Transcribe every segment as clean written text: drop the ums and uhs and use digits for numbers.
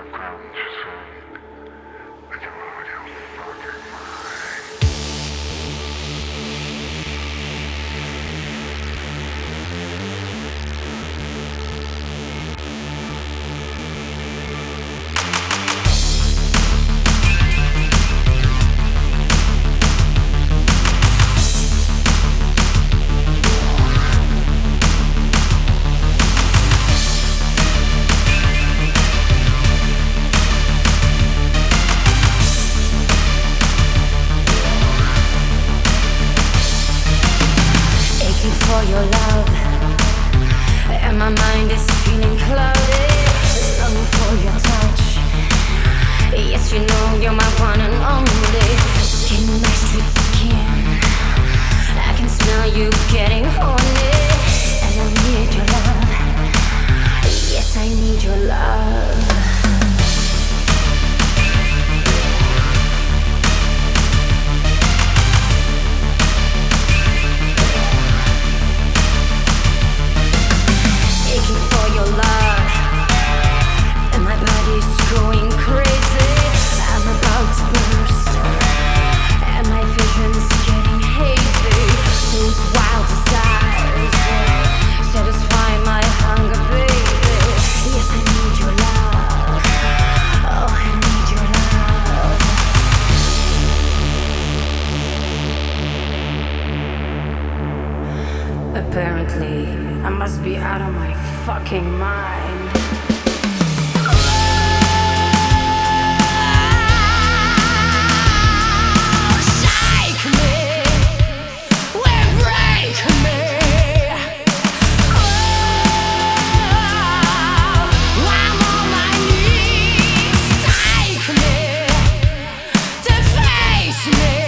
For your love, and my mind is feeling clouded. Longing for your touch. Yes, you know you're my one and only. Skin meshed with skin, I can smell you getting horny, and I need your love. Yes, I need your love. For your love, and my body's going crazy. I'm about to burst, and my vision's getting hazy. Those wild desires satisfy my hunger, baby. Yes, I need your love. Oh, I need your love. Apparently, I must be out of my fucking mind. Shake me, well, break me. I'm on my knees. Take me, deface me.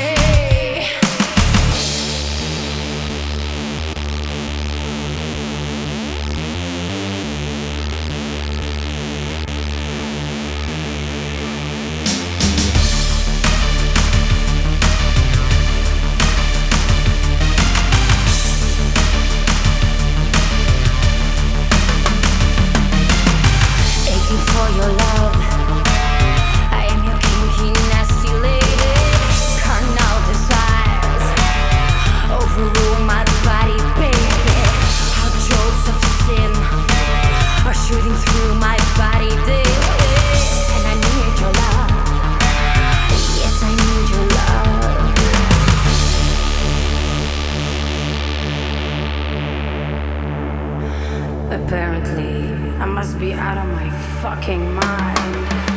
For your love, I am your kinky, nasty lady. Carnal desires overrule my body, baby. How jolts of sin are shooting through my body daily, and I need your love. Yes, I need your love. Apparently, I must be out of my fucking mind.